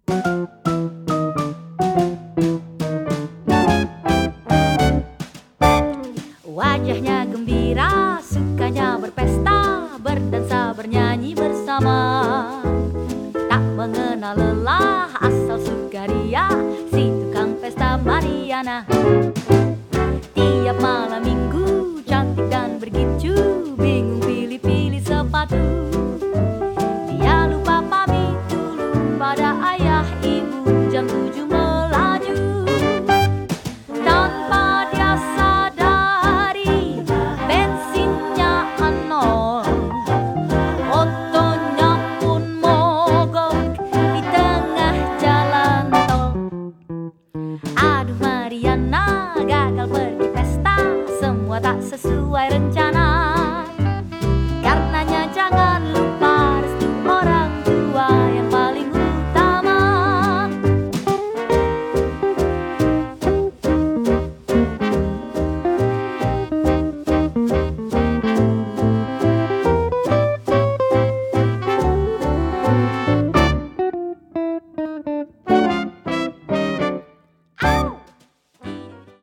Wajahnya gembira, sukanya berpesta, berdansa, bernyanyi bersama. Tak mengenal lelah, asal sukaria, si tukang pesta Mariana. Tiap malam minggu, cantik dan bergicu, bingung pilih-pilih sepatu.